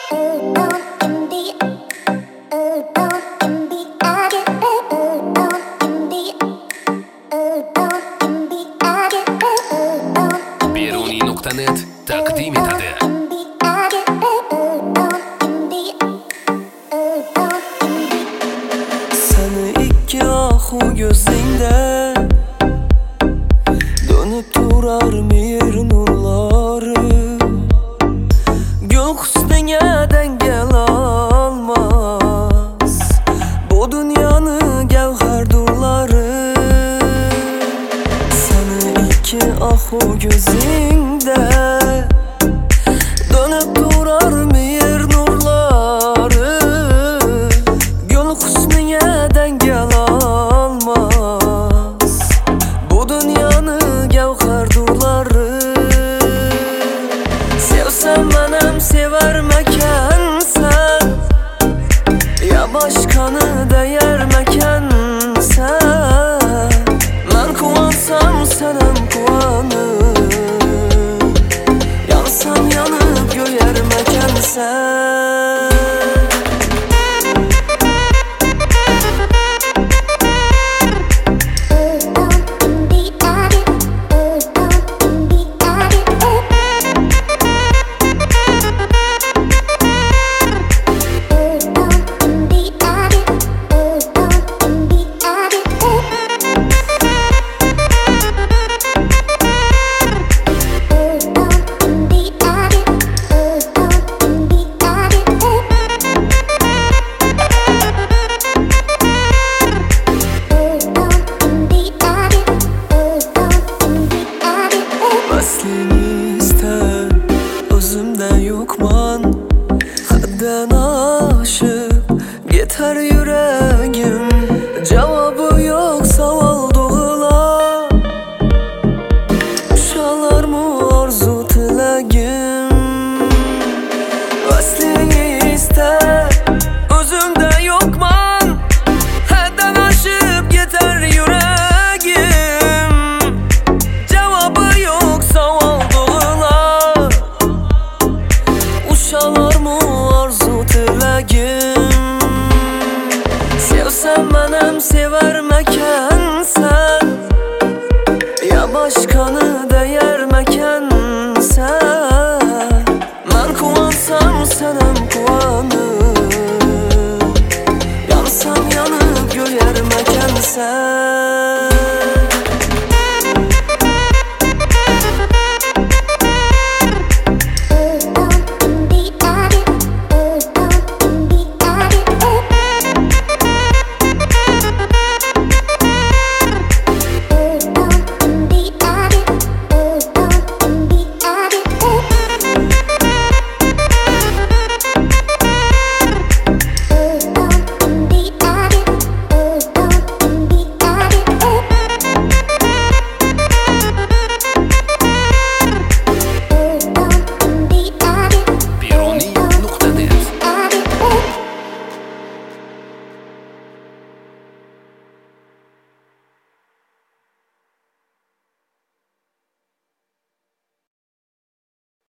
Beruni.net taqdim etadi. Seni ikki ahu gözingde dönüp durar mehr nurları. Gül husnine dengel almaz bu dünyanın gevherdurları. Seni ikki ahu gözingde dönüp durar mehr nurları. Gül husnine dengel almaz bu dünyanın gevherdurları. Sevsem benim sever mekansen, ya başkanı değer mekansen. Ben kuvansam senem kuvanır, yansam yanıp göyer mekansen. Aslını ister, özümde yokman. Hadden aşık, yeter yüreğim. Cevabı yok savaldığıla. Uşalar mı arzu tilegim? Aslını ister, özümde yokman. Hadden aşık, yeter yüreğim. Uşalar mı arzu tilegim? Sevsem benim sever mekansen, ya başkanı değer mekansen. Ben kuvansam senem kuvanır, yansam yanıp göyer mekansen.